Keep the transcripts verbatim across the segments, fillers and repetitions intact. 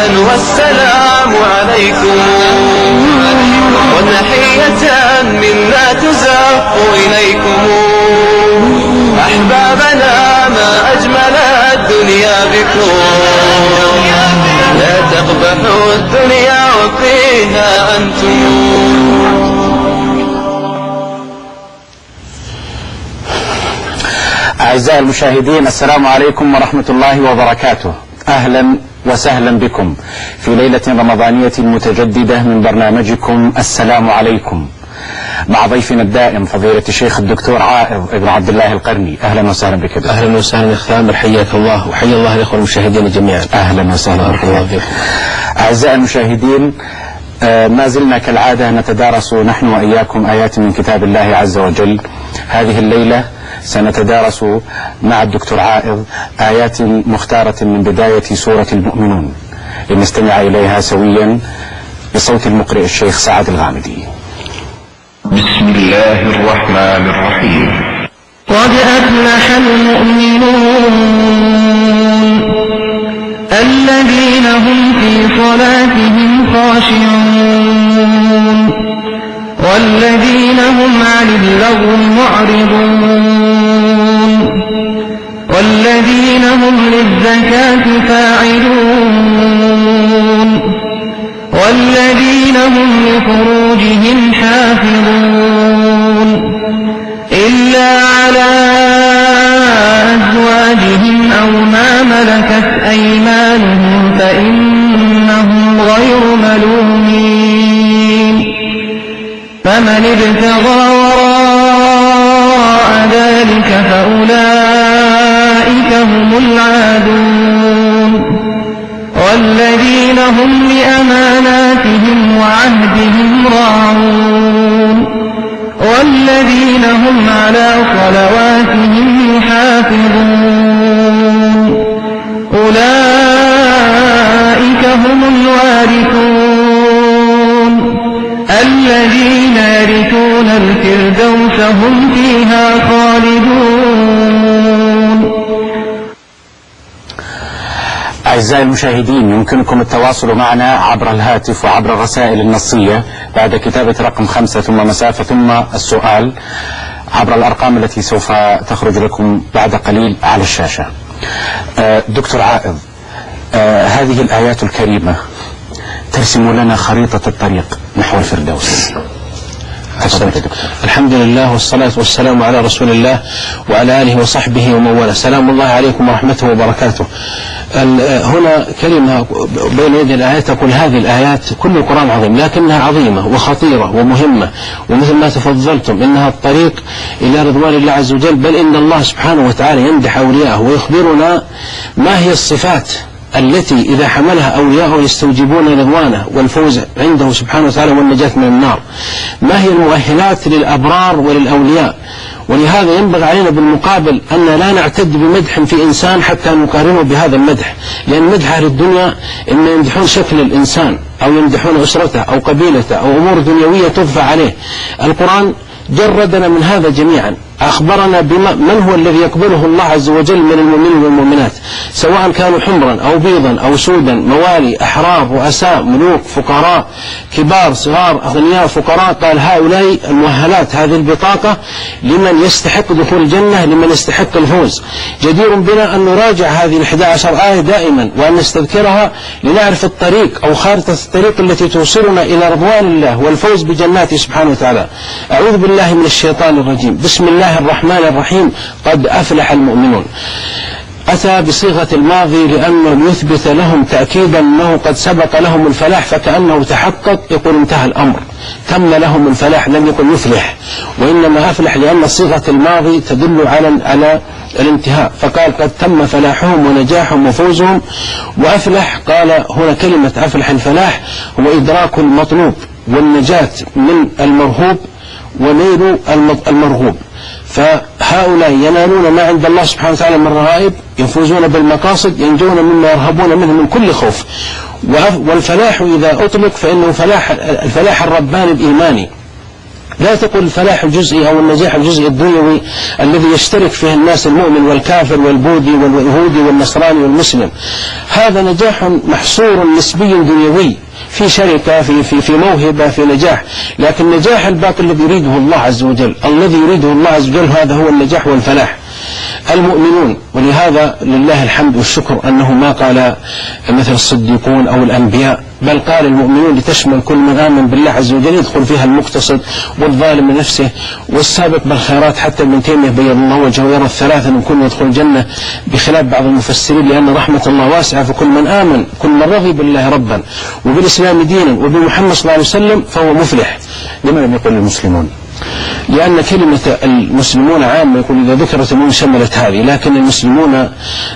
الصلاة والسلام عليكم وتحية منا تزق إليكم. أحبابنا ما أجمل الدنيا بكم، لا تقبحوا الدنيا وفيها أنتم. أعزائي المشاهدين، السلام عليكم ورحمة الله وبركاته. أهلا وسهلا بكم في ليلة رمضانية متجددة من برنامجكم السلام عليكم، مع ضيفنا الدائم فضيلة الشيخ الدكتور عائض ابن عبد الله القرني. أهلا وسهلا بك. أهلا وسهلا يا خامر، حياك الله وحيا الله الإخوة المشاهدين جميعا. أهلا وسهلا بك. أعزائي المشاهدين، ما زلنا كالعادة نتدارس نحن وإياكم آيات من كتاب الله عز وجل. هذه الليلة سنتدارس مع الدكتور عائض آيات مختارة من بداية سورة المؤمنون، لنستمع إليها سويا بصوت المقرئ الشيخ سعد الغامدي. بسم الله الرحمن الرحيم. قد أفلح المؤمنون الذين هم في صلاتهم خاشعون والذين هم عن اللغو معرضون والذين هم للزكاة فاعلون والذين هم لفروجهم حافظون إلا على أزواجهم أو ما ملكت أيمانهم فإنهم غير ملومين. فمن ابتغى وراء ذلك فأولئك هم العادون والذين هم لأماناتهم وعهدهم راعون والذين هم على صلواتهم يحافظون أولئك هم الوارثون الذين يرثون الفردوس هم فيها خالدون. أعزائي المشاهدين، يمكنكم التواصل معنا عبر الهاتف وعبر الرسائل النصية بعد كتابة رقم خمسة ثم مسافة ثم السؤال عبر الأرقام التي سوف تخرج لكم بعد قليل على الشاشة. دكتور عائض، هذه الآيات الكريمة ترسم لنا خريطة الطريق نحو الفردوس. الحمد لله والصلاة والسلام على رسول الله وعلى آله وصحبه ومن والاه. سلام الله عليكم ورحمته وبركاته. هنا كلمة بين يدي الآيات تقول هذه الآيات، كل القرآن عظيم لكنها عظيمة وخطيرة ومهمة، ومثل ما تفضلتم إنها الطريق إلى رضوان الله عز وجل، بل إن الله سبحانه وتعالى يمدح أولياءه ويخبرنا ما هي الصفات التي إذا حملها أولياءه يستوجبون رضوانه والفوز عنده سبحانه وتعالى والنجاة من النار. ما هي المؤهلات للأبرار وللأولياء؟ ولهذا ينبغي علينا بالمقابل أن لا نعتد بمدح في إنسان حتى نقارنه بهذا المدح، لأن مدح أهل الدنيا إما يمدحون شكل الإنسان أو يمدحون أسرته أو قبيلته أو أمور دنيوية تضفى عليه. القرآن جردنا من هذا جميعا، أخبرنا بما من هو الذي يقبله الله عز وجل من المؤمنين والمؤمنات، سواء كانوا حمرا أو بيضا أو سودا، موالي، أحرار، رؤساء، ملوك، فقراء، كبار، صغار، أغنياء، فقراء. قال هؤلاء المؤهلات، هذه البطاقة لمن يستحق دخول الجنة، لمن يستحق الفوز. جدير بنا أن نراجع هذه الإحدى عشر آية دائما وأن نستذكرها لنعرف الطريق أو خارطة الطريق التي توصلنا إلى رضوان الله والفوز بجناته سبحانه وتعالى. أعوذ بالله من الشيطان الرجيم. بسم الله الرحمن الرحيم. قد أفلح المؤمنون. أتى بصيغة الماضي لأنه يثبت لهم تأكيدا أنه قد سبق لهم الفلاح، فكأنه تحقق، يقول انتهى الأمر، تم لهم الفلاح، لم يكن يفلح، وإنما أفلح لأن صيغة الماضي تدل على على الانتهاء، فقال قد تم فلاحهم ونجاحهم وفوزهم. وأفلح قال هنا كلمة أفلح الفلاح هو إدراك المطلوب والنجاة من المرهوب ونيل المرغوب. فهؤلاء ينالون ما عند الله سبحانه وتعالى من رغائب، يفوزون بالمقاصد، ينجون مما يرهبون منه من كل خوف. والفلاح إذا أطلق فإنه فلاح الفلاح الرباني الإيماني لا تقل الفلاح الجزئي أو النجاح الجزئي الدنيوي الذي يشترك فيه الناس المؤمن والكافر والبوذي واليهودي والنصراني والمسلم. هذا نجاح محصور نسبي دنيوي في شركة في, في, في موهبة في نجاح، لكن نجاح الباطل الذي يريده الله عز وجل، الذي يريده الله عز وجل هذا هو النجاح والفلاح. المؤمنون، ولهذا لله الحمد والشكر أنه ما قال مثل الصديقون أو الأنبياء، بل قال المؤمنون لتشمل كل من آمن بالله عز وجل، يدخل فيها المقتصد والظالم لنفسه والسابق بالخيرات. حتى ابن تيمية بيض الله وجهه يرى الثلاثة من كل يدخل الجنة، بخلاف بعض المفسرين، لأن رحمة الله واسعة، فكل من آمن كل من رضي بالله ربا وبالإسلام دينا وبمحمد صلى الله عليه وسلم فهو مفلح. لما لم يقل المسلمون؟ لأن كلمة المسلمون عامة، يقول إذا ذكرت المؤمن شملت هذه، لكن المسلمون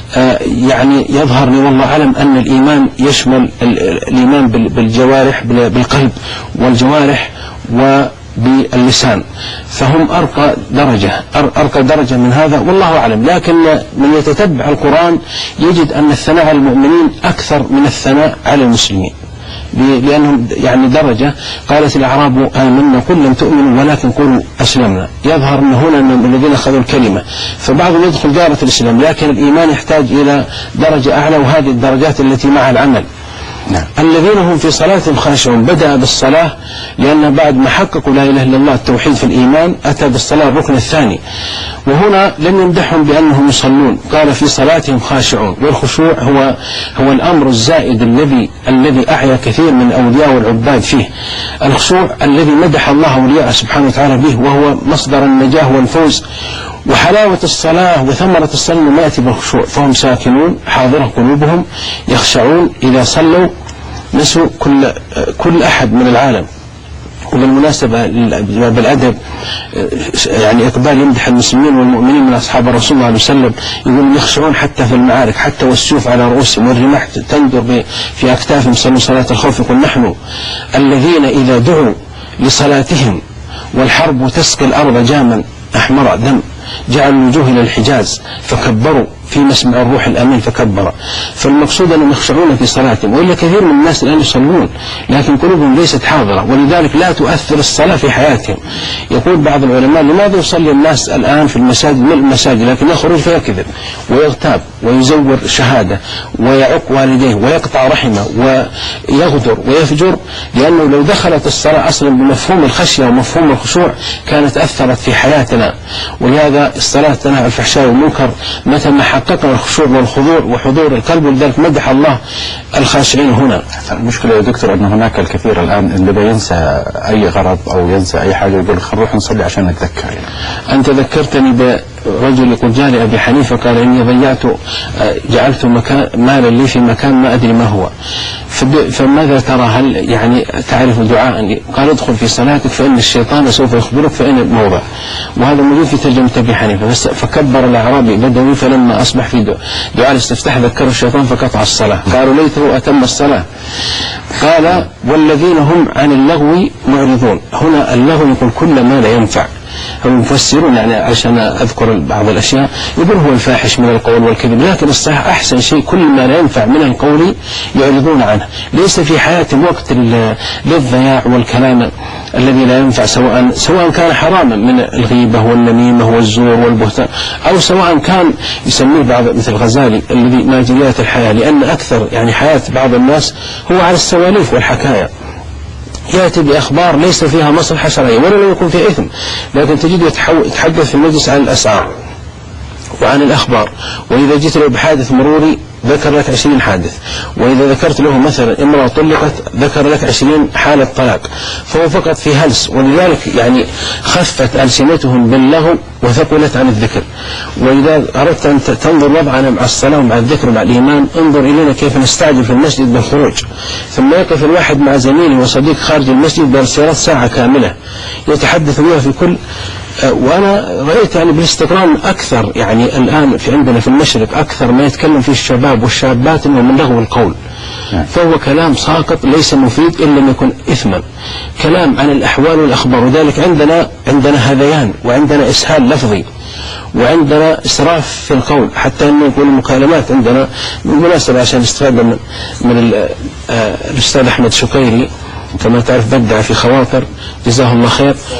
يعني يظهر لي والله أعلم أن الإيمان يشمل الإيمان بالجوارح، بالقلب والجوارح وباللسان، فهم أرقى درجة أرقى درجة من هذا والله أعلم. لكن من يتتبع القرآن يجد أن الثناء على المؤمنين أكثر من الثناء على المسلمين، لأنهم يعني درجة. قالت الأعراب آمنا قل لم تؤمنوا ولكن قولوا أسلمنا. يظهر أن هنا من الذين أخذوا الكلمة، فبعضهم يدخل دائرة الإسلام، لكن الإيمان يحتاج إلى درجة أعلى، وهذه الدرجات التي مع العمل. نعم. الذين هم في صلاتهم خاشعون، بدأ بالصلاة لأن بعد ما حققوا لا إله إلا الله التوحيد في الإيمان أتى بالصلاة الركن الثاني، وهنا لم يمدحهم بأنهم يصلون، قال في صلاتهم خاشعون. والخشوع هو هو الأمر الزائد الذي الذي أعيا كثير من الأولياء والعباد فيه، الخشوع الذي مدح الله أولياءه سبحانه وتعالى به، وهو مصدر النجاة والفوز. وحلاوة الصلاة وثمرة الصلاة ما يأتي بالخشوع، فهم ساكنون حاضرة قلوبهم يخشعون إذا صلوا نسوا كل كل أحد من العالم. وبالمناسبة بالأدب يعني إقبال يمدح المسلمين والمؤمنين من أصحاب الرسول صلى الله عليه وسلم، يقول يخشعون حتى في المعارك، حتى والسيوف على رؤوسهم والرماح تندر في أكتافهم، صلوا صلاة الخوف. يقول نحن الذين إذا دعوا لصلاتهم والحرب تسقي الأرض جاما أحمر دم جعلوا الوجوه إلى الحجاز فكبروا في مسمع الروح الأمين فكبر. فالمقصود أنهم يخشعون في صلاتهم، وإلا كثير من الناس الآن يصلون لكن قلوبهم ليست حاضرة، ولذلك لا تؤثر الصلاة في حياتهم. يقول بعض العلماء لماذا يصلي الناس الآن في المساجد من المساجد لكن يخرج فيكذب ويغتاب ويزور شهادة ويعق والديه ويقطع رحمه ويغدر ويفجر، لأنه لو دخلت الصلاة أصلا بمفهوم الخشية ومفهوم الخشوع كانت أثرت في حياتنا. ولهذا الصلاة تنهى عن الفحشاء والمنكر متى ما حققنا الخشوع والخضوع وحضور القلب، ولذلك مدح الله الخاشعين هنا. المشكلة يا دكتور أن هناك الكثير الآن اللي ينسى أي غرض أو ينسى أي حاجة يقول نروح نصلي عشان نتذكر. يعني. أنت ذكرتني برجل يقول جاء أبي حنيفة قال إني ضيعت جعلت مكان مالا لي في مكان ما أدري ما هو، فماذا ترى؟ هل يعني تعرف دعاء؟ قال ادخل في صلاتك فإن الشيطان سوف يخبرك فإن الموضع. وهذا موجود في ترجمة أبي حنيفة. فكبر الأعرابي بدوي فلما أصبح في دعاء الاستفتاح ذكر الشيطان فقطع الصلااة، قالوا ليته أتم الصلاة. قال والذين هم عن اللغو معرضون. هنا اللغو يقول كل ما لا ينفع. هم يفسرون يعني عشان أذكر بعض الأشياء يقول هو الفاحش من القول والكذب، لكن الصحيح أحسن شيء كل ما لا ينفع من القول يعرضون عنه. ليس في حياتهم وقت للضياع والكلام الذي لا ينفع، سواء سواء كان حراما من الغيبة والنميمة والزور والبهتان، أو سواء كان يسميه بعض مثل الغزالي الذي ماجريات الحياة، لأن أكثر يعني حياة بعض الناس هو على السواليف والحكاية، يأتي بأخبار ليس فيها مصلحة شرعية ولا لا يكون فيها إثم، لكن تجد يتحدث في المجلس عن الأسعار وعن الأخبار، وإذا جئت له بحادث مروري ذكر لك عشرين حادث، وإذا ذكرت له مثلا امرأة طلقت ذكر لك عشرين حالة طلاق، فهو فقط في هلس. ولذلك يعني خفت ألسنتهم باللغو وثقلت عن الذكر. وإذا أردت أن تنظر وضعنا مع الصلاة ومع الذكر ومع الإيمان انظر إلينا كيف نستعجل في المسجد بالخروج، ثم يقف الواحد مع زميله وصديق خارج المسجد برسالات ساعة كاملة يتحدث بها في كل. وأنا رأيت يعني بالاستقرار أكثر يعني الآن في عندنا في المشرق أكثر ما يتكلم فيه الشباب والشابات إنه من لغو القول، فهو كلام ساقط ليس مفيد إلا لم يكن إثما، كلام عن الأحوال والأخبار. وذلك عندنا عندنا هذيان وعندنا إسهال لفظي وعندنا إسراف في القول، حتى أنه يكون المكالمات عندنا بالمناسبة عشان الاستفادة من, من الأستاذ أحمد شقيري كما تعرف بدع في خواطر جزاه الله خير.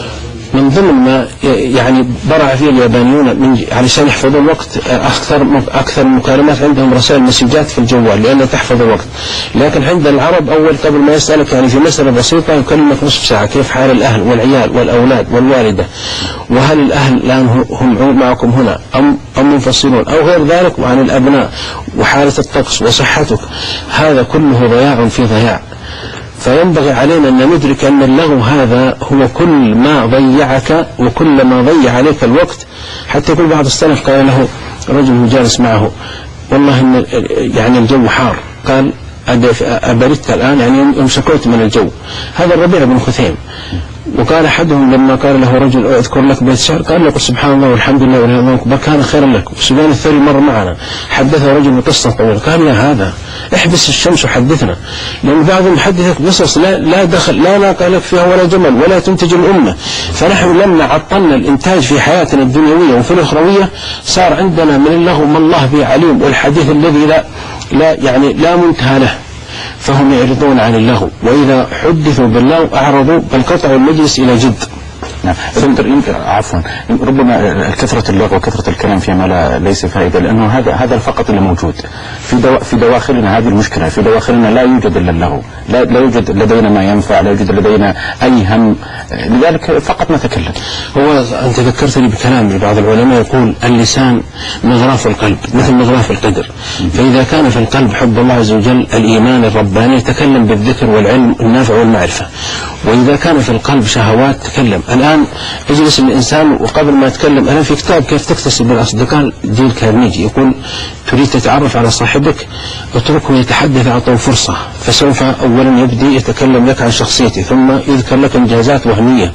من ضمن ما يعني برع فيه اليابانيون من علشان يحفظوا الوقت أكثر أكثر المكالمات عندهم رسائل مسجات في الجوال لأنها تحفظ الوقت. لكن عند العرب أول قبل ما يسألك يعني في مسألة بسيطة يكلمك نصف ساعة كيف حال الأهل والعيال والأولاد والوالدة، وهل الأهل الآن هم معكم هنا أم أم منفصلون أو غير ذلك، وعن الأبناء وحالة الطقس وصحتك. هذا كله ضياع في ضياع. فينبغي علينا أن ندرك أن اللغو هذا هو كل ما ضيعك وكل ما ضيع عليك الوقت. حتى يقول بعض السلف قال له رجل جالس معه والله إن يعني الجو حار، قال أبردت الآن يعني يوم شكوت من الجو. هذا الربيع بن خثيم. وقال أحدهم لما قال له رجل أذكر لك بيت شعر قال له سبحان الله والحمد لله والله أكبر كان خيرا لك. وسفيان الثوري مر معنا حدثه رجل قصة طويلة قال يا هذا احبس الشمس وحدثنا، لأن بعضهم يحدثك قصص لا لا دخل لا ناقة لك فيها ولا جمل ولا تنتج الأمة. فنحن لما عطلنا الإنتاج في حياتنا الدنيوية وفي الأخروية صار عندنا من اللغو ما الله به عليم، والحديث الذي لا لا يعني لا منتهى له. فهم يعرضون عن اللغو، وإذا حدثوا باللغو أعرضوا بل قطعوا المجلس إلى جد. نعم. عفوا ربما كثرة اللغو وكثرة الكلام فيما لا ليس فائدة، لأنه هذا هذا فقط اللي موجود في دوا في دواخلنا. هذه المشكلة في دواخلنا لا يوجد إلا اللغو، لا لا يوجد لدينا ما ينفع، لا يوجد لدينا أي هم، لذلك فقط نتكلم. هو أنت ذكرتني بكلام لبعض العلماء يقول اللسان مغراف القلب مثل مغراف القدر، فإذا كان في القلب حب الله عز وجل الإيمان الرباني يتكلم بالذكر والعلم النافع والمعرفة، وإذا كان في القلب شهوات تكلم. الآن يجلس الإنسان وقبل ما يتكلم أنا في كتاب كيف تكتسب الأصدقاء ديل كارنيجي يقول تريد تتعرف على صاحبك اتركه يتحدث أعطه فرصة، فسوف أولا يبدي يتكلم لك عن شخصيته ثم يذكر لك إنجازات وهمية.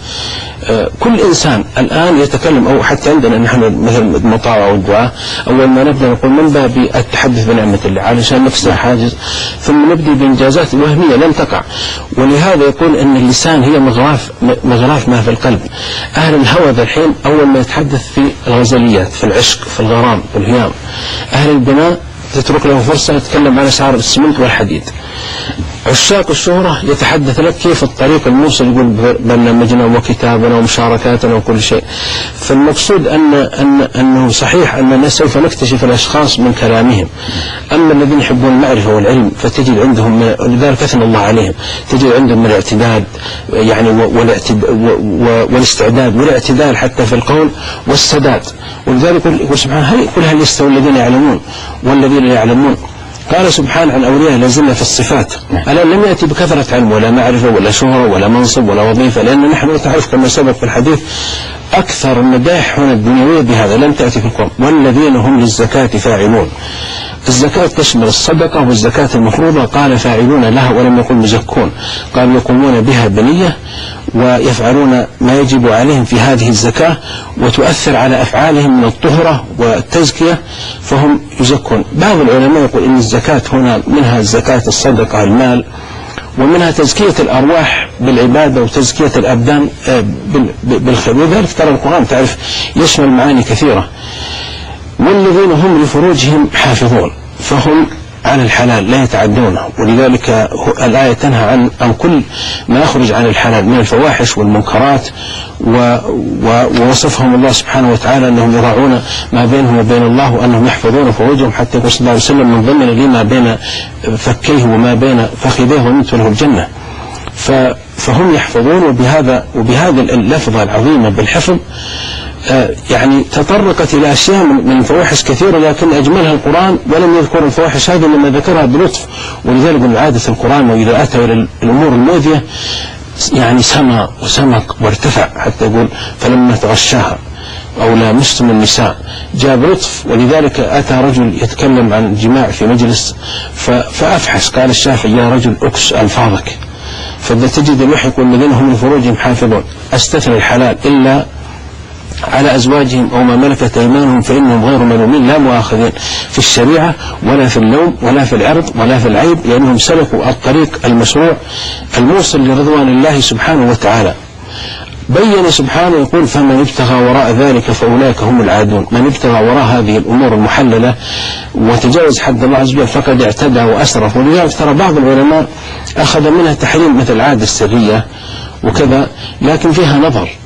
كل إنسان الآن يتكلم، أو حتى عندنا نحن مثل المطاوع والدعاء أول ما نبدأ نقول من باب التحدث بنعمة الله علشان نكسر حاجز، ثم نبدي بإنجازات وهمية لن تقع. ولهذا يقول أن اللسان هي مغراف مغراف ما في القلب. أهل الهوى ذا الحين أول ما يتحدث في الغزليات في العشق في الغرام والهيام، أهل البناء تترك له فرصة يتكلم عن أسعار السمنت والحديد. عشاق الشهرة يتحدث لك كيف الطريق الموصل، يقول برنامجنا وكتابنا ومشاركاتنا وكل شيء. فالمقصود أن أن أنه صحيح أننا سوف نكتشف الأشخاص من كلامهم، أما الذين يحبون المعرفة والعلم فتجد عندهم من، ولذلك أثنى الله عليهم، تجد عندهم من الاعتداد يعني والاستعداد والاعتدال حتى في القول والسداد. ولذلك يقول سبحانه هل كل هل يستوي الذين يعلمون والذين لا يعلمون؟ قال سبحانه عن أولياء لازلنا في الصفات. ألا لم يأتي بكثرة علم ولا معرفة ولا شهرة ولا منصب ولا وظيفة، لأن نحن تعرف كما سبق في الحديث أكثر المداح هنا الدنيوية بهذا لم تأتي في القرآن. والذين هم للزكاة فاعلون. الزكاة تشمل الصدقة والزكاة المفروضة، قال فاعلون لها ولم يقل مزكون، قال يقومون بها بنية ويفعلون ما يجب عليهم في هذه الزكاة وتؤثر على أفعالهم من الطهرة والتزكية فهم يزكون. بعض العلماء يقول إن الزكاة هنا منها زكاة الصدقة المال، ومنها تزكية الأرواح بالعبادة وتزكية الأبدان بالخير. وذلك ترى القرآن تعرف يشمل معاني كثيرة. والذين هم لفروجهم حافظون فهم عن الحلال لا يتعدونه، ولذلك الآية تنهى عن عن كل ما يخرج عن الحلال من الفواحش والمنكرات، ووصفهم الله سبحانه وتعالى أنهم يراعون ما بينهم وبين الله وأنهم يحفظون فروجهم، حتى يقول صلى الله عليه وسلم من ضمن لي ما بين فكيه وما بين فخذيه ومنت له الجنة. فهم يحفظون، وبهذا وبهذا اللفظة العظيمة بالحفظ يعني تطرقت إلى أشياء من الفواحش كثيرة، لكن أجملها القرآن ولم يذكر الفواحش هذه لما ذكرها بلطف. ولذلك من عادة القرآن وإذا أتى إلى الأمور المؤذية يعني سما وسمق وارتفع، حتى يقول فلما تغشاها أو لامستم النساء جاء بلطف. ولذلك أتى رجل يتكلم عن الجماع في مجلس فأفحش، قال الشافعي يا رجل أكس ألفاظك. فإذا تجد الوحي يقول الذين هم لفروجهم حافظون، استثنى الحلال إلا على أزواجهم أو ما ملكت أيمانهم فإنهم غير ملومين لا مؤاخذين في الشريعة ولا في اللوم ولا في العرض ولا في العيب، لأنهم سلكوا الطريق المشروع الموصل لرضوان الله سبحانه وتعالى. بين سبحانه يقول فمن ابتغى وراء ذلك فأولئك هم العادون. من ابتغى وراء هذه الأمور المحللة وتجاوز حد الله عز وجل فقد اعتدى وأسرف. ولذلك ترى بعض العلماء أخذ منها تحريم مثل العادة السرية وكذا، لكن فيها نظر.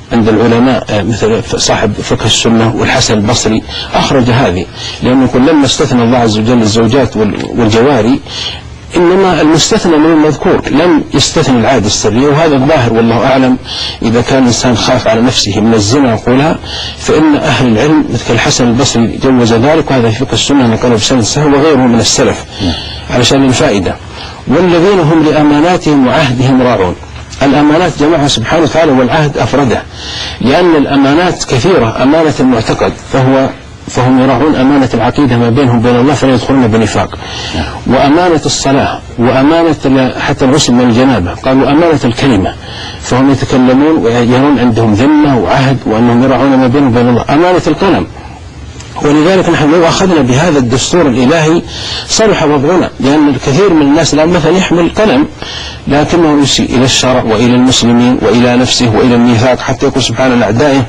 عند العلماء مثل صاحب فقه السنة والحسن البصري أخرج هذه، لأنه يقول لما استثنى الله عز وجل الزوجات والجواري إنما المستثنى من المذكور، لم يستثنى العادة السرية، وهذا الظاهر والله أعلم. إذا كان الإنسان خاف على نفسه من الزنا يقولها، فإن أهل العلم مثل الحسن البصري جوز ذلك، وهذا في فقه السنة نقله بسند سهل وغيره من السلف علشان الفائدة. والذين هم لأماناتهم وعهدهم راعون. الأمانات جمعها سبحانه وتعالى، والعهد أفرده، لأن الأمانات كثيرة. أمانة المعتقد فهو فهم يراعون أمانة العقيدة ما بينهم وبين الله فلا يدخلون بنفاق، وأمانة الصلاة، وأمانة حتى الغسل من الجنابة. قالوا أمانة الكلمة، فهم يتكلمون ويرون عندهم ذمة وعهد وأنهم يراعون ما بينهم وبين الله. أمانة القلم، ولذلك نحن لو أخذنا بهذا الدستور الإلهي صلح وضعنا، لأن الكثير من الناس الآن مثلا يحمل قلم لكنه يسيء إلى الشرع وإلى المسلمين وإلى نفسه وإلى الميثاق، حتى يقول سبحانه لأعدائه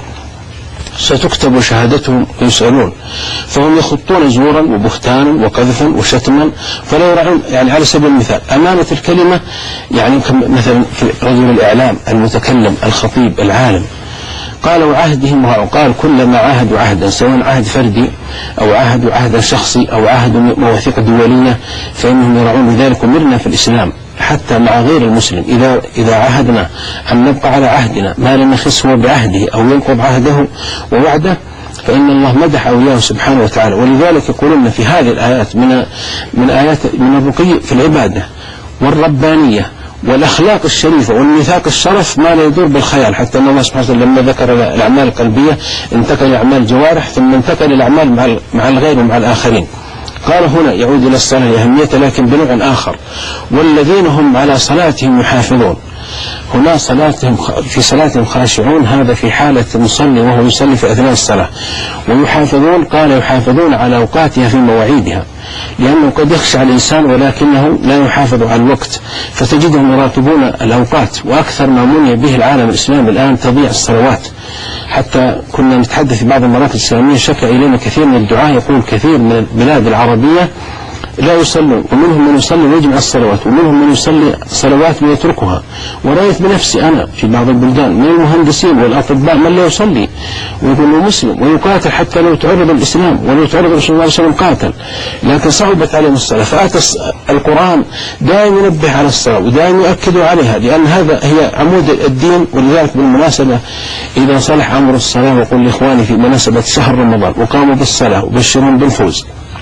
ستكتب شهادتهم ويسألون، فهم يخطون زورا وبهتانا وقذفا وشتما فلا يراعون. يعني على سبيل المثال أمانة الكلمة، يعني مثلا في رجل الإعلام المتكلم الخطيب العالم، قال وعهدهم، وقال كلما عاهدوا عهدا سواء عهد فردي أو عهد عهدا شخصي أو عهد مواثيق دولية فإنهم يراعون ذلك. ومرنا في الإسلام حتى مع غير المسلم إذا إذا عهدنا أن نبقى على عهدنا ما لم يخس هو بعهده أو ينقض عهده ووعده، فإن الله مدح أولياءه سبحانه وتعالى. ولذلك يقولون في هذه الآيات من من آيات من الرقي في العبادة والربانية والأخلاق الشريفة والميثاق الشرف ما لا يدور بالخيال، حتى أن الله سبحانه وتعالى لما ذكر الأعمال القلبية انتقل إلى أعمال الجوارح ثم انتقل إلى الأعمال مع مع الغير ومع الآخرين. قال هنا يعود إلى الصلاة لأهميتها لكن بنوع آخر، والذين هم على صلاتهم يحافظون. هنا صلاتهم في صلاتهم خاشعون، هذا في حالة المصلي وهو يصلي في أثناء الصلاة. ويحافظون قال يحافظون على أوقاتها في مواعيدها، لأنه قد يخشع الإنسان ولكنه لا يحافظ على الوقت، فتجدهم يراقبون الأوقات. وأكثر ما مني به العالم الإسلامي الآن تضيع الصلوات. حتى كنا نتحدث في بعض المراكز الإسلامية شكى إلينا كثير من الدعاة يقول كثير من البلاد العربية لا يصلون، ومنهم من يصلي ويجمع الصلوات، ومنهم من يصلي صلوات ويتركها. ورأيت بنفسي أنا في بعض البلدان من المهندسين والأطباء من لا يصلي ويقول له مسلم ويقاتل حتى لو تعرض الإسلام ولو تعرض رسول الله صلى الله عليه وسلم قاتل، لكن صعبت عليهم الصلاة. فأتى القرآن دائما ينبه على الصلاة ودائما يؤكد عليها، لأن هذا هي عمود الدين. ولذلك بالمناسبة إذا صلح أمر الصلاة وقل لإخواني في مناسبة شهر رمضان وقاموا بالصلاة وبشرهم بالفوز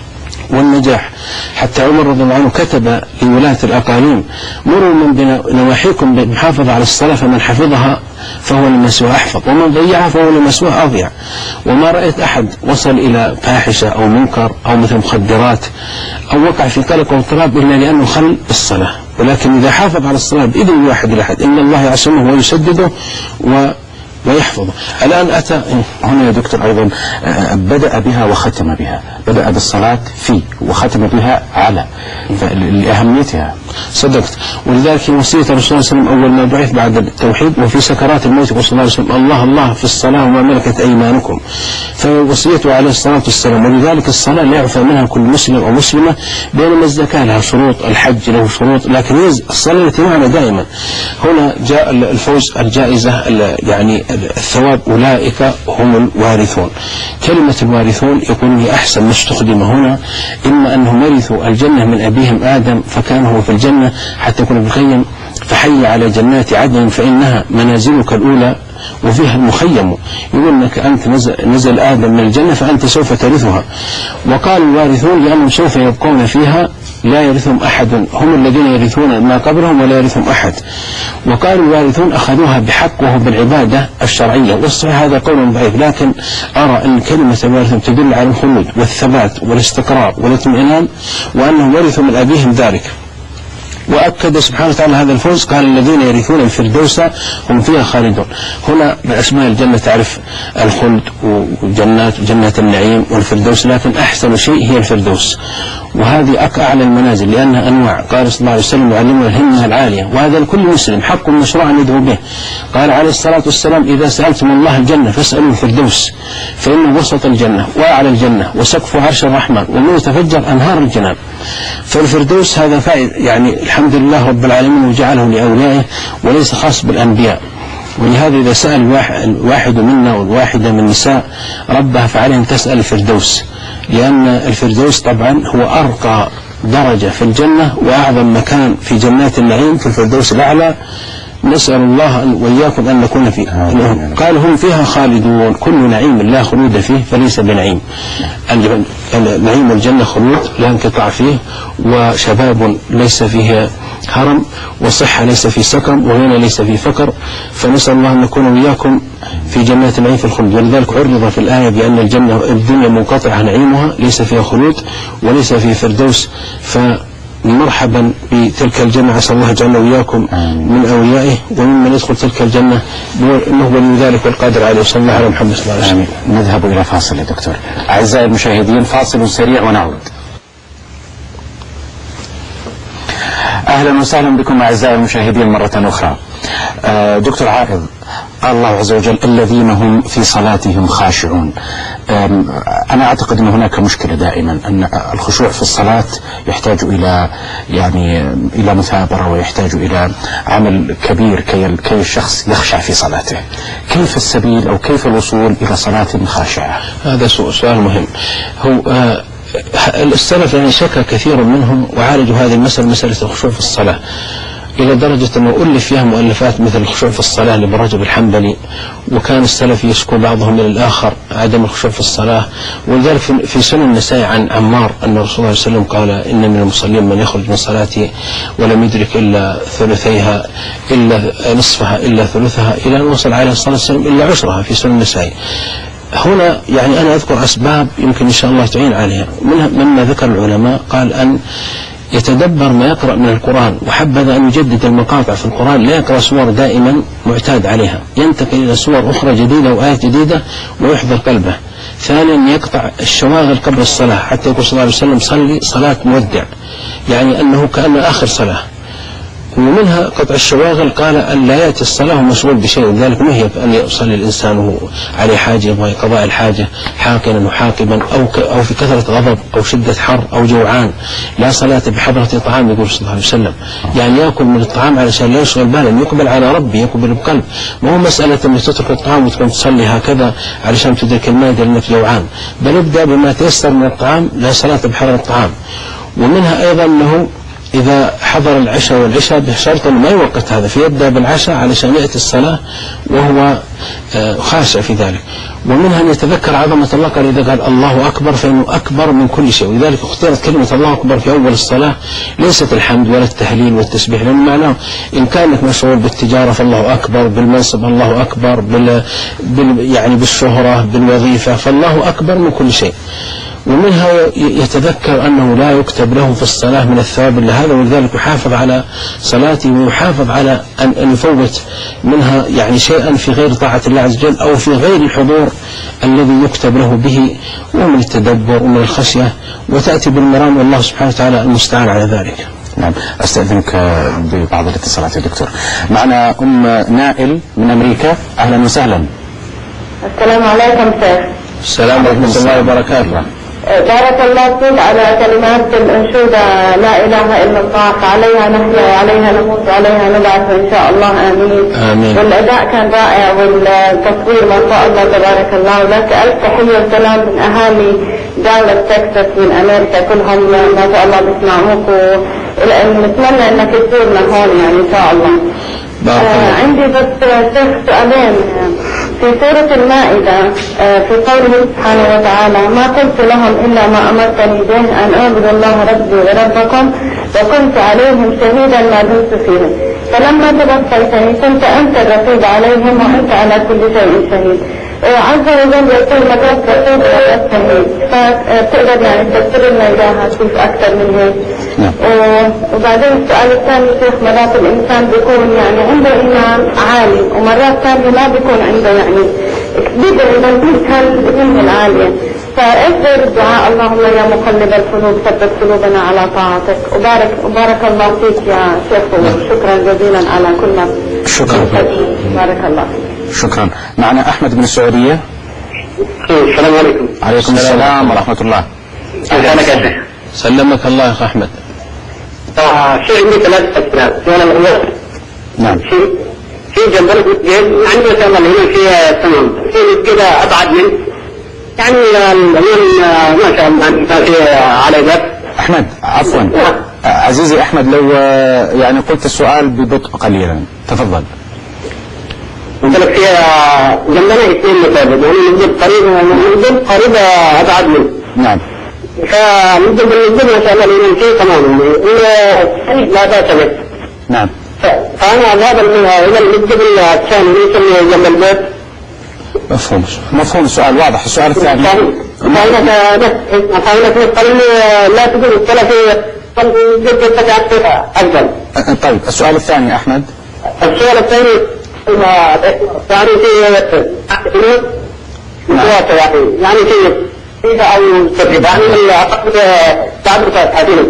والنجاح، حتى عمر رضي الله عنه كتب لولاة الأقاليم مروا من نواحيكم بالمحافظة على الصلاة، فمن حفظها فهو لما سوى أحفظ ومن ضيعها فهو لما سوى أضيع. وما رأيت أحد وصل إلى فاحشة أو منكر أو مثل مخدرات أو وقع في قلق واضطراب إلا لأنه خل بالصلاة. ولكن إذا حافظ على الصلاة بإذن واحد الأحد إن الله يعصمه ويسدده و ويحفظه. الآن أتى هنا يا دكتور أيضا بدأ بها وختم بها، بدأ بالصلاة في وختم بها على لأهميتها. صدقت. ولذلك في وصية الرسول صلى الله عليه وسلم أول ما بعث بعد التوحيد وفي سكرات الموت يقول صلى الله عليه وسلم الله الله في الصلاة وما ملكت أيمانكم، فوصيته عليه الصلاة والسلام. ولذلك الصلاة لا يعفى منها كل مسلم أو مسلمة، بينما الزكاة لها شروط، الحج له شروط، لكن الصلاة التي معنا دائما. هنا جاء الفوز الجائزة يعني الثواب أولئك هم الوارثون. كلمة الوارثون يكون هي أحسن ما استخدم هنا، إما أنهم ورثوا الجنة من أبيهم آدم فكان هو في الجنة، حتى يكون ابن القيم فحي على جنات عدن فإنها منازلك الأولى وفيها المخيم، يقول أنك أنت نزل, نزل آدم من الجنة فأنت سوف ترثها. وقال الوارثون لأنهم سوف يبقون فيها لا يرثهم أحد، هم الذين يرثون ما قبلهم ولا يرثهم أحد. وقالوا الوارثون أخذوها بحق وهو بالعبادة الشرعية، والصحيح هذا قول ضعيف، لكن أرى أن كلمة الوارثون تدل على الخلود والثبات والاستقرار والاطمئنان وأنهم ورثوا من أبيهم ذلك. وأكد سبحانه وتعالى هذا الفوز قال الذين يرثون الفردوس هم فيها خالدون. هنا بأسماء الجنة تعرف الخلد وجنات جنة النعيم والفردوس، لكن أحسن شيء هي الفردوس، وهذه أعلى المنازل لأنها أنواع. قال صلى الله عليه وسلم يعلمنا الهمة العالية، وهذا لكل مسلم حق مشروع أن يدعو به. قال عليه الصلاة والسلام إذا سألتم الله الجنة فاسألوا الفردوس فإنه وسط الجنة وأعلى الجنة وسقف عرش الرحمن ومن يتفجر أنهار الجنان. فالفردوس هذا فائد يعني الحمد لله رب العالمين وجعله لأوليائه وليس خاص بالأنبياء. ولهذا إذا سأل الواحد منا والواحدة من النساء ربها فعليه أن تسأل الفردوس، لأن الفردوس طبعا هو أرقى درجة في الجنة وأعظم مكان في جنات النعيم في الفردوس الأعلى. نسأل الله أن وإياكم أن نكون فيه. قال هم فيها خالدون، كل نعيم لا خلود فيه فليس بنعيم. نعيم الجنة خلود لا انقطاع فيه، وشباب ليس فيه هرم، وصحة ليس في سكم، وغنى ليس في فقر. فنسأل الله أن نكون وإياكم في جنات النعيم في الخلود. ولذلك عرض في الآية بأن الجنة الدنيا منقطعة نعيمها ليس فيها خلود وليس في فردوس. فمرحبا بتلك الجنة، عسى الله يجعلنا وإياكم من أوليائه وممن يدخل تلك الجنة إنه ولي ذلك والقادر عليه. وصلى الله على محمد صلى الله عليه وسلم. نذهب إلى فاصل يا دكتور. أعزائي المشاهدين، فاصل سريع ونعود. أهلا وسهلا بكم أعزائي المشاهدين مرة أخرى. دكتور عائض، قال الله عز وجل الذين هم في صلاتهم خاشعون. أنا أعتقد أن هناك مشكلة دائما، أن الخشوع في الصلاة يحتاج إلى يعني إلى مثابرة ويحتاج إلى عمل كبير كي كي الشخص يخشع في صلاته. كيف السبيل أو كيف الوصول إلى صلاة خاشعة؟ هذا سؤال مهم. هو آه السلف يعني شكى كثير منهم وعالجوا هذه المسألة، مسألة الخشوع في الصلاة، إلى درجة أنه ألف فيها مؤلفات مثل الخشوع في الصلاة لابن رجب الحنبلي. وكان السلف يشكو بعضهم من الآخر عدم الخشوع في الصلاة. ولذلك في سنن النسائي عن عمار أن الرسول صلى الله عليه وسلم قال إن من المصلين من يخرج من صلاته ولم يدرك إلا ثلثيها إلا نصفها إلا ثلثها إلى أن وصل عليه الصلاة والسلام إلا عشرها في سنن النسائي. هنا يعني أنا أذكر أسباب يمكن إن شاء الله تعين عليها. منها مما ذكر العلماء قال أن يتدبر ما يقرأ من القرآن، وحبذا أن يجدد المقاطع في القرآن، لا يقرأ سور دائما معتاد عليها، ينتقل إلى سور أخرى جديدة وآيات جديدة ويحضر قلبه. ثانيا يقطع الشواغل قبل الصلاة، حتى يقول صلى الله عليه وسلم صلي صلاة مودع، يعني أنه كأن آخر صلاة. ومنها قطع الشواغل، قال أن لا يأتي الصلاة مشغول بشيء، ذلك نهي أن يصلي الإنسان عليه حاجة يبغى قضاء الحاجة حاقنا وحاقبا أو أو في كثرة غضب أو شدة حر أو جوعان. لا صلاة بحضرة طعام، يقول صلى الله عليه وسلم، يعني يأكل من الطعام علشان لا يشغل بالا، يقبل على ربي، يقبل بقلب. ما هو مسألة أن تترك الطعام وتكون تصلي هكذا علشان تدرك المائدة لأنك جوعان، بل ابدأ بما تيسر من الطعام، لا صلاة بحضرة الطعام. ومنها أيضا أنه إذا حضر العشاء والعشاء بشرط ما يوقت هذا، فيبدأ بالعشاء علشان يأتي الصلاة وهو خاشع في ذلك. ومنها أن يتذكر عظمة الله، قال إذا قال الله أكبر فإنه أكبر من كل شيء. ولذلك اختارت كلمة الله أكبر في أول الصلاة، ليست الحمد ولا التهليل والتسبيح، لأن معناه إن كانك مشغول بالتجارة فالله أكبر، بالمنصب الله أكبر، بال... بال... يعني بالشهرة بالوظيفة، فالله أكبر من كل شيء. ومنها يتذكر أنه لا يكتب له في الصلاة من الثواب إلا هذا، ولذلك يحافظ على صلاته ويحافظ على أن, أن يفوت منها يعني شيئا في غير طاعة الله عز وجل أو في غير الحضور الذي يكتب له به، ومن التدبر ومن الخشية، وتأتي بالمرام، والله سبحانه وتعالى المستعان على ذلك. نعم، أستأذنك ببعض الاتصالات يا دكتور. معنا أم نائل من أمريكا، أهلا وسهلا. السلام عليكم شيخ. السلام ورحمة الله وبركاته. بارك الله فيك على كلمات الأنشودة لا إله إلا الله، عليها نحيا وعليها نموت وعليها نبعث إن شاء الله آمين. آمين. والأداء كان رائع والتصوير ما شاء الله تبارك الله. ولك ألف تحية وسلام من أهالي دولة تكساس من أمريكا كلهم ما شاء الله بيسمعوك، ونتمنى إنك تزورنا هون يعني إن شاء الله. آه عندي بس شيخ سؤالين. في سورة المائدة في قوله سبحانه وتعالى ما قلت لهم إلا ما أمرتني به أن أعبد الله ربي وربكم وكنت عليهم شهيدا ما دمت فيهم، فلما توفيتني كنت أنت الرقيب عليهم وأنت على كل شيء شهيد. عز وجل يقول مدرسة رقيب الشهيد، فتقدر يعني تفسر لنا إياها كيف أكثر من هيك؟ وبعدين السؤال الثاني شيخ، مرات الإنسان بيكون يعني عنده إيمان عالي ومرات ثانية ما بيكون عنده يعني بيقدر ينزل هالإيمان العالية، فإيش غير الدعاء اللهم يا مقلب القلوب ثبت قلوبنا على طاعتك؟ وبارك وبارك الله فيك يا شيخ، وشكرا جزيلا على كل ما شكرا. بارك الله فيك. شكرا. معنا أحمد من السعودية. السلام عليكم. عليكم السلام ورحمة الله. أهلا يا شيخ. سلمك الله يا أخ أحمد. آه شيء عندي ثلاث أسئلة. السؤال الأول. نعم. شيء في في جنب المسجد يعني ما شاء الله هنا في تمام في مسجد ابعد منه يعني الامام ما شاء الله يعني في على باب. احمد عفوا عزيزي احمد لو يعني قلت السؤال ببطء قليلا تفضل. قلت لك فيها جنبنا اثنين مساجد يعني مسجد قريب مسجد قريب ابعد منه. نعم. فمسجد المسجد ما شاء الله الامام فيه تمام لا باس به. نعم. فانا اذهب الى المسجد الثاني ليس جنب البيت. مفهوم مفهوم السؤال واضح. السؤال الثاني فهناك فهناك قليل لا تجوز الصلاة في مسجد التجارة أفضل. طيب السؤال الثاني أحمد. السؤال الثاني يعني في متواتر يعني في في أو تدريب يعني أعتقد تعبر هذه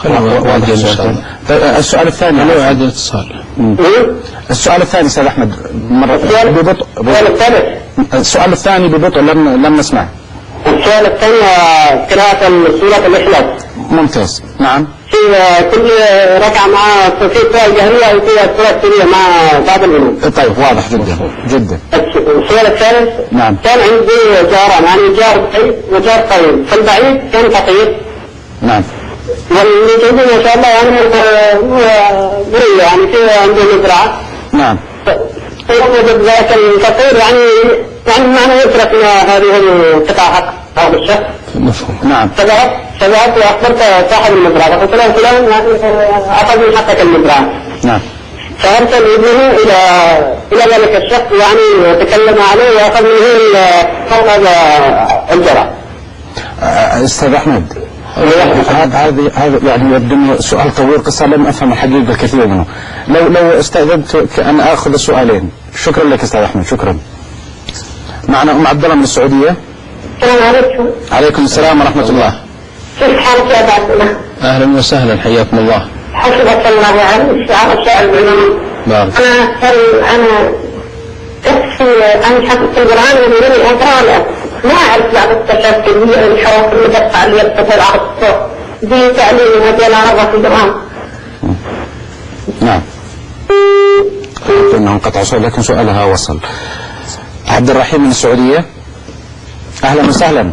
السؤال الثاني لو عاد الاتصال. السؤال الثاني سيد أحمد مرة ببطء. السؤال الثالث. السؤال الثاني ببطء لم لم نسمع. السؤال الثاني قراءة سورة الإخلاص. ممتاز. نعم. في كل ركعة مع في سورة الجهرية وفي سورة السرية مع بعض الإمام. طيب واضح جدا جدا. السؤال الثالث. نعم. كان عندي جاران يعني جار بعيد وجار قريب، فالبعيد كان فقير. نعم. والمجهود ما شاء الله يعني بري يعني في عنده مزرعة. نعم. فيوجد ذاك الفقير يعني يعني معنى يترك هذه القطعة حق هذا الشخص. مفهوم. نعم. فذهبت فذهبت وأخبرت صاحب المزرعة فقلت له فلان أخذ من حقك المزرعة. نعم. فأرسل ابنه إلى إلى ذلك الشخص يعني وتكلم عليه وأخذ منه هذا الجرع. أستاذ أحمد هذا هذا هذا يعني يبدو سؤال طويل قصة لم أفهم الحقيقة الكثير منه. لو لو استأذنت أن آخذ سؤالين. شكرا لك أستاذ أحمد شكرا. معنا أم عبد الله من السعودية. السلام عليكم. عليكم السلام ورحمة الله. كيف حالك يا عبد الله؟ أهلا وسهلا حياكم الله. حسبك الله يعني استعارة شاعر بالإمام. بارك. أنا هل أنا أكفي أن حفظت القرآن من الأطفال ما أعرف بعض التشكل هي الحروف اللي تقطع اللي يرتفع العرض فوق دي تعليم هذه العربة في القرآن. نعم. إنه انقطع سؤال لكن سؤالها وصل. عبد الرحيم من السعودية. أهلا وسهلا.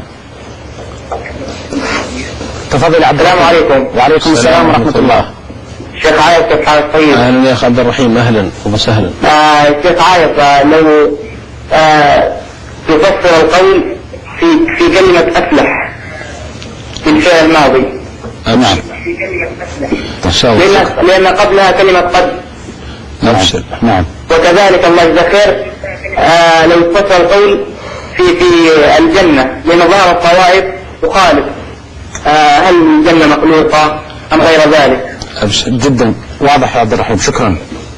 تفضل عبد الرحيم. السلام عليكم. وعليكم السلام ورحمة الله. شيخ عايز كيف حالك طيب؟ أهلا يا أخ عبد الرحيم أهلا وسهلا. آه شيخ عايز لو آه تفسر القول في في كلمة أفلح في الفعل الماضي. نعم. إن شاء الله. لأن لأن قبلها كلمة قد. أبشر. نعم. وكذلك الله يجزاه خير آه لو تفسر القول في في الجنة لأن ظهر الطوائف تخالف آه هل الجنة مخلوقة أم غير ذلك؟ أبشر. جدا واضح يا عبد الرحيم شكرا.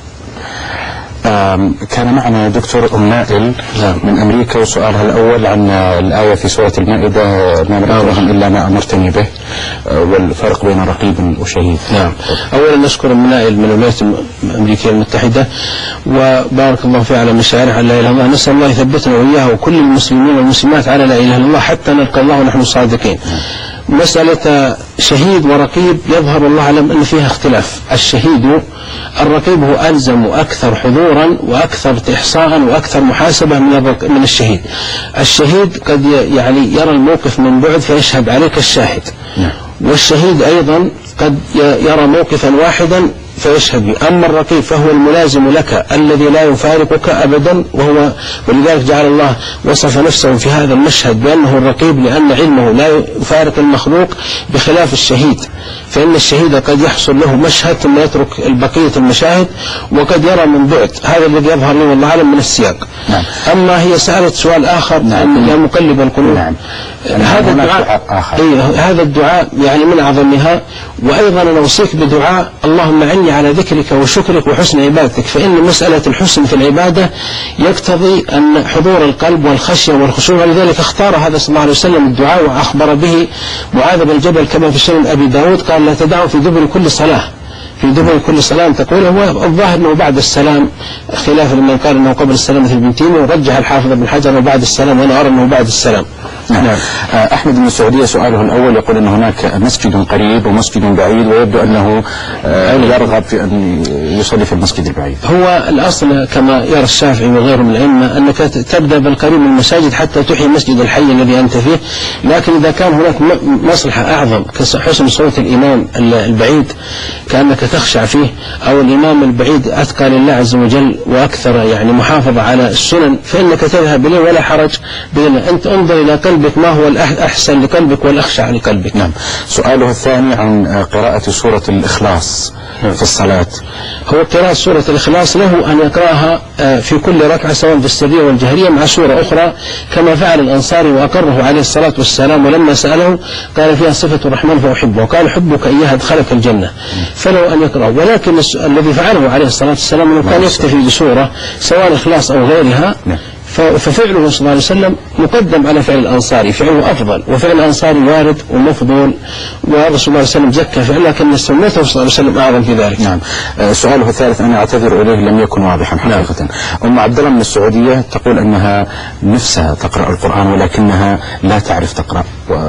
كان معنا دكتور أم نائل من أمريكا وسؤالها الأول عن الآية في سورة المائدة ما نعبدهم إلا ما أمرتني به والفرق بين رقيب وشهيد. نعم. أولا نشكر أم نائل من الولايات الأمريكية المتحدة وبارك الله فيها على مشاعرها على لا إله إلا الله. نسأل الله يثبتنا وإياها وكل المسلمين والمسلمات على لا إله إلا الله حتى نلقى الله ونحن صادقين. مسألة شهيد ورقيب يظهر الله أعلم أن فيها اختلاف. الشهيد الرقيب هو ألزم وأكثر حضورا وأكثر إحصاء وأكثر محاسبة من من الشهيد. الشهيد قد يعني يرى الموقف من بعد فيشهد عليك الشاهد. والشهيد أيضا قد يرى موقفا واحدا فيشهد به. أما الرقيب فهو الملازم لك الذي لا يفارقك أبدا وهو ولذلك جعل الله وصف نفسه في هذا المشهد بأنه الرقيب لأن علمه لا يفارق المخلوق بخلاف الشهيد. فإن الشهيد قد يحصل له مشهد ثم يترك البقية المشاهد وقد يرى من بعد. هذا الذي يظهر له والله أعلم من السياق. نعم. أما هي سألت سؤال آخر نعم. يا مقلب القلوب. نعم. هذا الدعاء أيه هذا الدعاء يعني من أعظمها. وأيضا أنا أوصيك بدعاء اللهم أعني على ذكرك وشكرك وحسن عبادتك. فإن مسألة الحسن في العبادة يقتضي أن حضور القلب والخشية والخشوع. ولذلك اختار هذا صلى الله عليه وسلم الدعاء وأخبر به معاذ بن جبل كما في سنن أبي داود قال لا تدعوا في دبر كل صلاة في دبر كل صلاة تقول. هو الظاهر أنه بعد السلام خلاف لمن قال أنه قبل السلام في البنتين ورجح الحافظ ابن حجر وبعد السلام وأنا أرى أنه بعد السلام. نعم. أحمد من السعودية سؤاله الأول يقول أن هناك مسجد قريب ومسجد بعيد ويبدو أنه يرغب في أن يصلي في المسجد البعيد؟ هو الأصل كما يرى الشافعي وغيره من الأئمة أنك تبدأ بالقريب من المساجد حتى تحيي المسجد الحي الذي أنت فيه، لكن إذا كان هناك مصلحة أعظم كحسن صوت الإمام البعيد كأنك تخشع فيه، أو الإمام البعيد أتقى لله عز وجل وأكثر يعني محافظة على السنن، فإنك تذهب إليه ولا حرج بين أنت انظر إلى قلبك ما هو الأحسن لقلبك والأخشع لقلبك. نعم. سؤاله الثاني عن قراءة سورة الإخلاص في الصلاة. هو قراءة سورة الإخلاص له أن يقرأها في كل ركعة سواء في السرية والجهرية مع سورة أخرى كما فعل الأنصاري وأقره عليه الصلاة والسلام، ولما سأله قال فيها صفة الرحمن فأحبه، وقال حبك إياها أدخلك الجنة، فله أن يقرأ. ولكن الذي فعله عليه الصلاة والسلام أنه كان يكتفي بسورة سواء الإخلاص أو غيرها، ففعله صلى الله عليه وسلم مقدم على فعل الأنصاري، فعله أفضل، وفعل الأنصاري وارد ومفضول، ورسول الله صلى الله عليه وسلم زكى فعله، لكن سنته صلى الله عليه وسلم أعظم في ذلك. نعم. آه سؤاله الثالث أنا أعتذر إليه لم يكن واضحا حقيقة. نعم. أم عبد الله من السعودية تقول أنها نفسها تقرأ القرآن ولكنها لا تعرف تقرأ،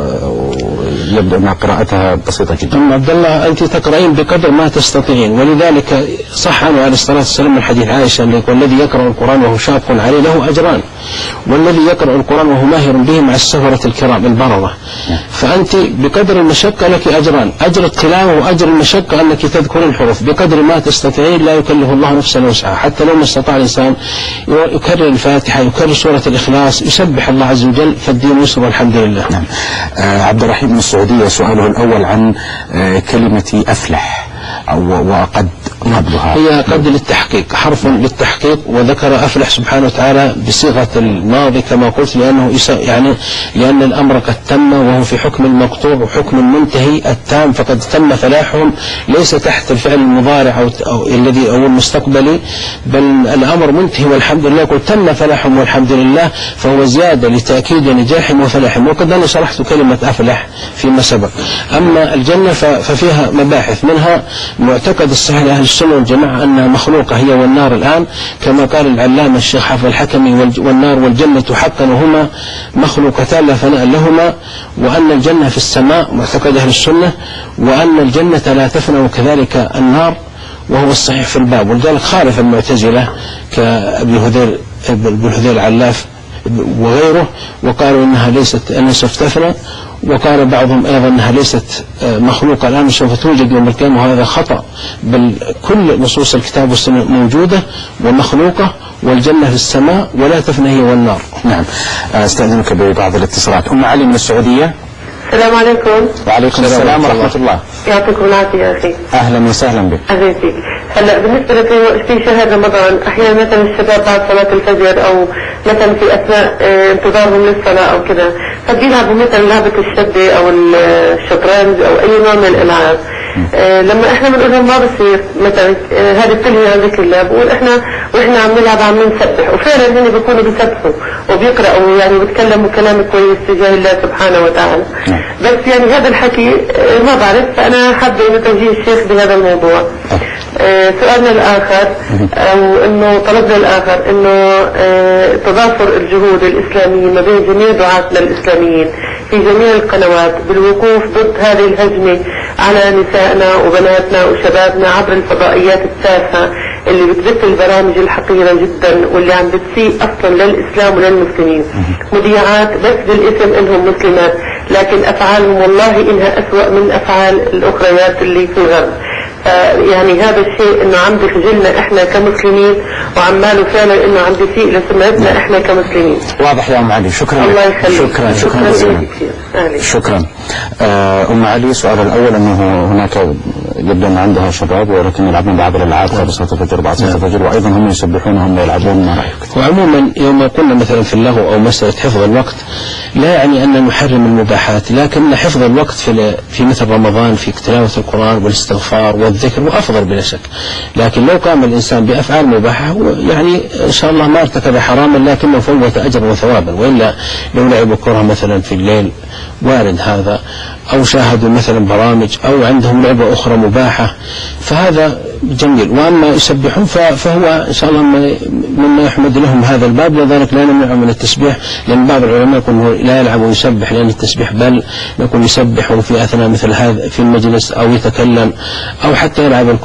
ويبدو أن قراءتها بسيطة جدا. أم عبد الله أنت تقرأين بقدر ما تستطيعين، ولذلك صح عنه عليه الصلاة والسلام من حديث عائشة والذي يقرأ القرآن وهو شاق عليه له أجران، والذي يقرأ القرآن وهو ماهر به مع السفرة الكرام البررة. فأنت بقدر المشقة لك أجران، أجر التلاوة وأجر المشقة أنك تذكر الحروف بقدر ما تستطيعين، لا يكلف الله نفسا وسعها. حتى لو ما استطاع الإنسان يكرر الفاتحة، يكرر سورة الإخلاص، يسبح الله عز وجل، فالدين يسر والحمد لله. نعم. آه عبد الرحيم من السعودية سؤاله الأول عن آه كلمة أفلح أو وقد قبلها. هي قد للتحقيق، حرف للتحقيق، وذكر أفلح سبحانه وتعالى بصيغة الماضي كما قلت لأنه يعني لأن الأمر قد تم وهو في حكم المقطوع وحكم المنتهي التام، فقد تم فلاحهم ليس تحت الفعل المضارع أو, أو الذي أو المستقبلي، بل الأمر منتهي والحمد لله. قل تم فلاحهم والحمد لله، فهو زيادة لتأكيد نجاحهم وفلاحهم. وقد أنا شرحت كلمة أفلح فيما سبق. أما الجنة ففيها مباحث، منها معتقد الصحيح لأهل السنة والجماعة أنها مخلوقة هي والنار الآن، كما قال العلامة الشيخ حافظ الحكمي والنار والجنة حقا وهما مخلوقتان لا فناء لهما، وأن الجنة في السماء معتقد أهل السنة، وأن الجنة لا تفنى وكذلك النار، وهو الصحيح في الباب. ولذلك خالف المعتزلة كأبي هذيل ابن هذيل العلاف وغيره، وقالوا إنها ليست أنها سوف تفنى، وقال بعضهم أيضا أنها ليست مخلوقة الآن سوف توجد يوم القيامة، وهذا خطأ، بل كل نصوص الكتاب والسنة موجودة ومخلوقة، والجنة في السماء ولا تفنى هي والنار. نعم. أستأذنك ببعض الاتصالات. أم علي من السعودية. السلام عليكم. وعليكم السلام ورحمة الله. يعطيكم العافية يا أخي. أهلا وسهلا بك. أهلا فيك. هلا بالنسبة لك في شهر رمضان أحيانا مثلا الشباب بعد صلاة الفجر أو مثلا في أثناء انتظارهم للصلاة أو كذا قد يلعبوا مثلا لعبة الشدة أو الشطرنج أو أي نوع من الألعاب. آه لما احنا بنقول لهم ما بصير مثلا آه هذه بتنهي عن ذكر الله، بقول احنا واحنا عم نلعب عم نسبح، وفعلا هن بيكونوا بيسبحوا وبيقرأوا يعني بيتكلموا كلام كويس تجاه الله سبحانه وتعالى. بس يعني هذا الحكي آه ما بعرف، فانا حابه انه توجيه الشيخ بهذا الموضوع. آه سؤالنا الاخر او انه طلبنا الاخر انه آه تضافر الجهود الاسلاميه ما بين جميع دعاتنا الاسلاميين في جميع القنوات بالوقوف ضد هذه الهجمه على نسائنا وبناتنا وشبابنا عبر الفضائيات التافهه اللي بتبث البرامج الحقيره جدا واللي عم بتسيء اصلا للاسلام وللمسلمين. مذيعات بس بالاسم انهم مسلمات، لكن افعالهم والله انها اسوأ من افعال الاخريات اللي في الغرب. يعني هذا الشيء انه عم بخجلنا احنا كمسلمين، وعماله فعلا انه عم بيسيء لسمعتنا احنا كمسلمين. واضح يا ام علي. شكرا. الله يخليك. شكرا شكرا جزيلا. شكرا. ام علي السؤال الاول انه هناك يبدو ان عندها شباب ولكن يلعبون بعض الالعاب قبل صلاه الفجر بعد صلاه الفجر، وايضا هم يسبحون وهم يلعبون. ما رايك؟ وعموما يوم قلنا مثلا في اللهو او مساله حفظ الوقت لا يعني ان نحرم المباحات، لكن حفظ الوقت في في مثل رمضان في تلاوه القران والاستغفار والذكر وافضل بلا شك. لكن لو قام الانسان بافعال مباحه يعني ان شاء الله ما ارتكب حراما لكنه فوت اجرا وثوابا، والا لو لعبوا كره مثلا في الليل وارد هذا، او شاهدوا مثلا برامج او عندهم لعبه اخرى مباحه، فهذا جميل. واما يسبحون فهو ان شاء الله مما يحمد لهم هذا الباب، لذلك لا نمنعهم من التسبيح، لان بعض العلماء يقول لا يلعب ويسبح لان التسبيح، بل يكون يسبح في اثناء مثل هذا في المجلس او يتكلم او حتى يلعب الكره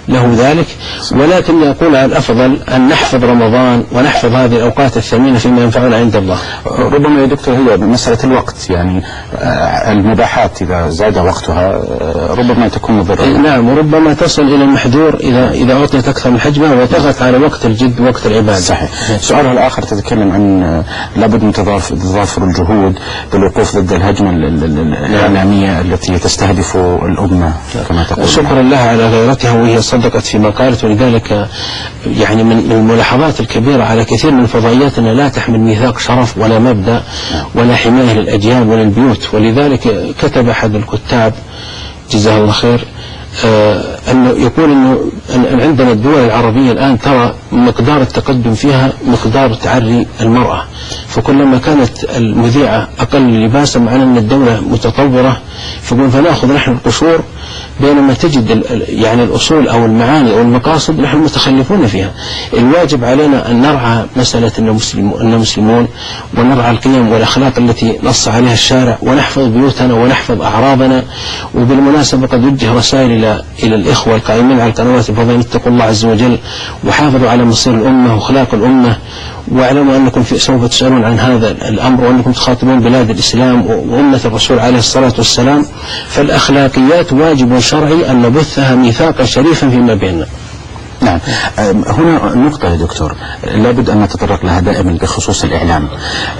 له ذلك، ولكن يقول الأفضل أن نحفظ رمضان ونحفظ هذه الأوقات الثمينة فيما ينفعنا عند الله. ربما يا دكتور هي مسألة الوقت، يعني المباحات إذا زاد وقتها ربما تكون مضرة. نعم، وربما تصل إلى المحذور إذا إذا أعطيت أكثر من حجمها وطغت على وقت الجد وقت العبادة. صحيح. سؤالها الآخر تتكلم عن لابد من تضافر الجهود بالوقوف ضد الهجمة الإعلامية التي تستهدف الأمة كما تقول. شكرا لها على غيرتها، وهي صدقت فيما قالت، ولذلك يعني من الملاحظات الكبيرة على كثير من الفضائيات أنها لا تحمل ميثاق شرف ولا مبدأ ولا حماية للأديان ولا البيوت. ولذلك كتب أحد الكتاب جزاه الله خير آه أنه يقول أنه أن عندنا الدول العربية الآن ترى مقدار التقدم فيها مقدار تعري المرأة، فكلما كانت المذيعة أقل لباسا معناه أن الدولة متطورة، فقل فنأخذ نحن القشور، بينما تجد يعني الأصول أو المعاني أو المقاصد نحن متخلفون فيها. الواجب علينا أن نرعى مسألة أن مسلمون، ونرعى القيم والأخلاق التي نص عليها الشارع، ونحفظ بيوتنا ونحفظ أعراضنا. وبالمناسبة قد وجه رسائل إلى إلى الإخوة القائمين على القنوات الفضائية: اتقوا الله عز وجل وحافظوا على مصير الأمة وأخلاق الأمة، واعلموا أنكم سوف تسألون عن هذا الأمر، وأنكم تخاطبون بلاد الإسلام وأمة الرسول عليه الصلاة والسلام. فالأخلاقيات واجب شرعي أن نبثها ميثاقا شريفا فيما بيننا. نعم، هنا نقطة يا دكتور لابد أن نتطرق لها دائما بخصوص الإعلام.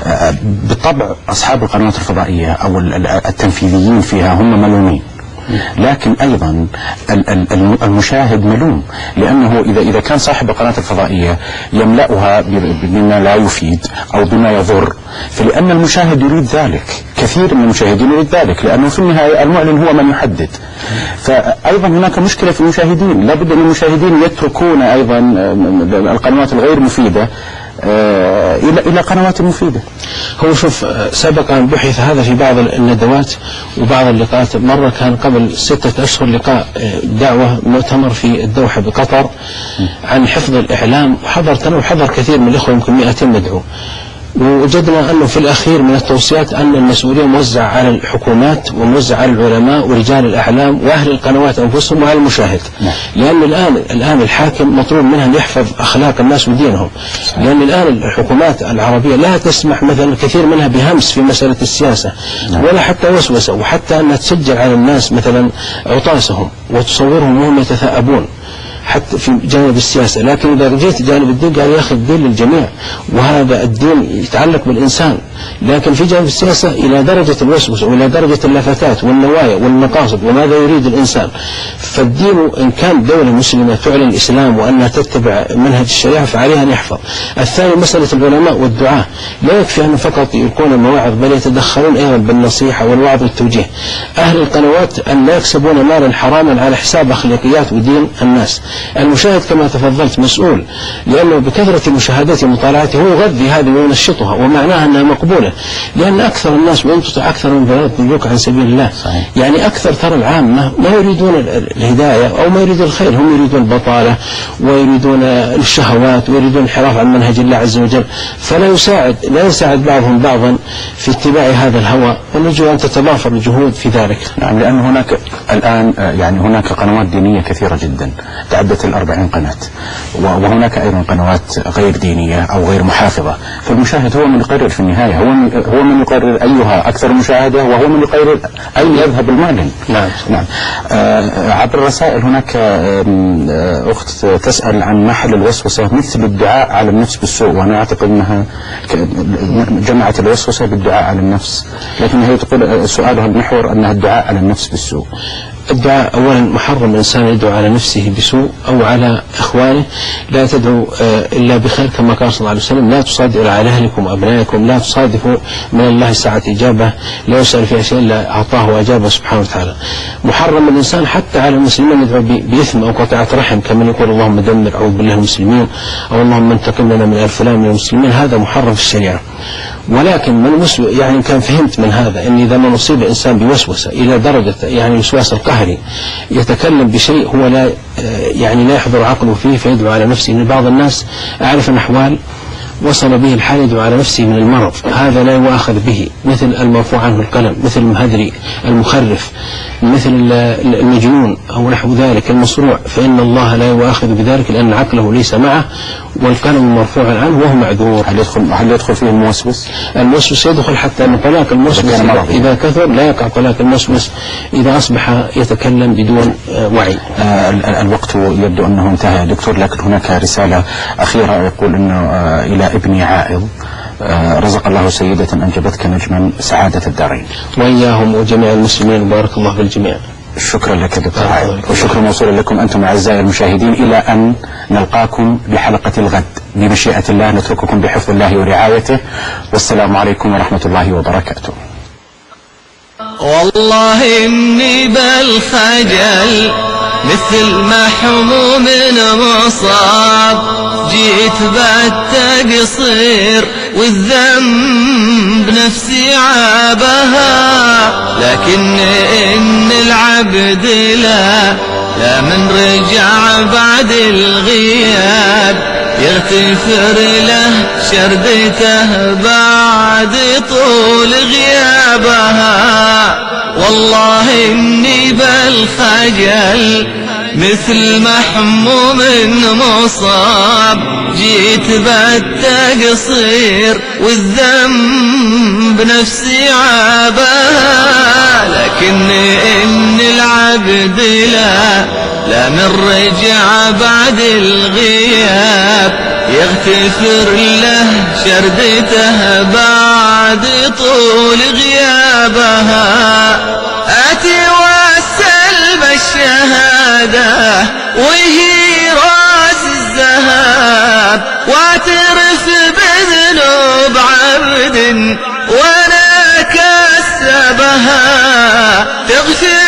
بالطبع أصحاب القنوات الفضائية أو التنفيذيين فيها هم ملومين، لكن أيضا المشاهد ملوم، لأنه إذا إذا كان صاحب القناة الفضائية يملأها بما لا يفيد أو بما يضر، فلأن المشاهد يريد ذلك، كثير من المشاهدين يريد ذلك، لأنه في النهاية المعلن هو من يحدد. فأيضا هناك مشكلة في المشاهدين، لابد أن المشاهدين يتركون أيضا القنوات الغير مفيدة إلى إلى قنوات مفيدة. هو شوف، سبق أن بحث هذا في بعض الندوات وبعض اللقاءات. مرة كان قبل ستة أشهر لقاء دعوة مؤتمر في الدوحة بقطر عن حفظ الإعلام، وحضرت أنا وحضر كثير من الإخوة، يمكن مئتين مدعو. ووجدنا أنه في الأخير من التوصيات أن المسؤولية موزعة على الحكومات وموزعة على العلماء ورجال الأعلام وأهل القنوات أنفسهم وعلى المشاهد، لأن الآن الآن الحاكم مطلوب منها أن يحفظ أخلاق الناس ودينهم، لأن الآن الحكومات العربية لا تسمح مثلا كثير منها بهمس في مسألة السياسة ولا حتى وسوسة، وحتى أنها تسجل على الناس مثلا عطاسهم وتصورهم وهم يتثاءبون حتى في جانب السياسة. لكن إذا جيت جانب الدين قال يا أخي الدين للجميع، وهذا الدين يتعلق بالإنسان. لكن في جانب السياسة إلى درجة الوسوسة وإلى درجة اللفتات والنوايا والمقاصد وماذا يريد الإنسان. فالدين إن كان دولة مسلمة تعلن الإسلام وأنها تتبع منهج الشريعة فعليها أن يحفظ. الثاني مسألة العلماء والدعاة، لا يكفي أن فقط يكون مواعظ، بل يتدخلون أيضا بالنصيحة والوعظ والتوجيه. أهل القنوات أن لا يكسبون مالا حراما على حساب أخلاقيات ودين الناس. المشاهد كما تفضلت مسؤول، لأنه بكثرة مشاهدته ومطالعته هو يغذي هذه وينشطها، ومعناها أنها مقبولة، لأن أكثر الناس وإن تطع أكثر من بلاد يضلوك عن سبيل الله. صحيح. يعني أكثر ترى العامة ما يريدون الهداية أو ما يريدون الخير، هم يريدون البطالة ويريدون الشهوات ويريدون الانحراف عن منهج الله عز وجل، فلا يساعد لا يساعد بعضهم بعضا في اتباع هذا الهوى، ونرجو أن تتضافر الجهود في ذلك. نعم، لأن هناك الآن يعني هناك قنوات دينية كثيرة جدا تعدت الأربعين قناة، وهناك أيضا قنوات غير دينية أو غير محافظة، فالمشاهد هو من يقرر في النهاية، هو من هو من يقرر أيها أكثر مشاهدة، وهو من يقرر أين يذهب المعلن. نعم نعم. آه عبر الرسائل هناك آه أخت تسأل عن محل الوسوسة مثل الدعاء على النفس بالسوء، وأنا أعتقد أنها جمعت الوسوسة بالدعاء على النفس، لكن هي تقول سؤالها المحور أنها الدعاء على النفس بالسوء. الدعاء أولا محرم الإنسان يدعو على نفسه بسوء أو على إخوانه، لا تدعو إلا بخير، كما قال صلى الله عليه وسلم: لا تصادقوا على أهلكم وأبنائكم، لا تصادفوا من الله ساعة إجابة، لا يسأل فيها شيء إلا أعطاه وأجابه سبحانه وتعالى. محرم الإنسان حتى على المسلمين يدعو بإثم أو قطيعة رحم، كما يقول اللهم دمر أعوذ بالله المسلمين، أو اللهم انتقم لنا من الفلان من المسلمين، هذا محرم في الشريعة. ولكن من مسو... يعني كان فهمت من هذا أن إذا ما نصيب الإنسان بوسوسة إلى درجة يعني الوسواس القهري يتكلم بشيء هو لا يعني لا يحضر عقله فيه فيدعو على نفسه. إن بعض الناس أعرف الأحوال وصل به الحال يدعو على نفسه من المرض، هذا لا يؤاخذ به، مثل المرفوع عنه القلم، مثل المهذري، المخرف، مثل المجنون أو نحو ذلك، المصروع، فإن الله لا يؤاخذ بذلك لأن عقله ليس معه والقلم مرفوع عنه وهو معذور. هل يدخل هل يدخل فيه الموسوس؟ الموسوس يدخل، حتى أن طلاق الموسوس إذا كثر لا يقع طلاق الموسوس إذا أصبح يتكلم بدون وعي. آه الوقت يبدو أنه انتهى يا دكتور، لكن هناك رسالة أخيرة يقول أنه آه إلى ابني عائض، آه رزق الله سيدة أنجبتك نجما سعادة الدارين. وإياهم وجميع المسلمين، بارك الله في الجميع. شكرا لك دكتور عائض، وشكرا موصولا لكم أنتم أعزائي المشاهدين، إلى أن نلقاكم بحلقة الغد بمشيئة الله. نترككم بحفظ الله ورعايته، والسلام عليكم ورحمة الله وبركاته. والله إني بالخجل مثل محموم مصاب، جيت بالتقصير والذنب نفسي عابها، لكن إن العبد لا لا من رجع بعد الغياب يغتفر له شردته بعد طول غيابها. والله إني بالخجل مثل محموم مصاب، جيت بالتقصير والذنب نفسي عابها، لكن إن العبد لا لا من رجع بعد الغياب يغتفر له شردته بعد طول غيابها. آتي واسل بالشهادة وهي راس الذهب، واعترف بذنوب عبد وانا كسبها، تغفر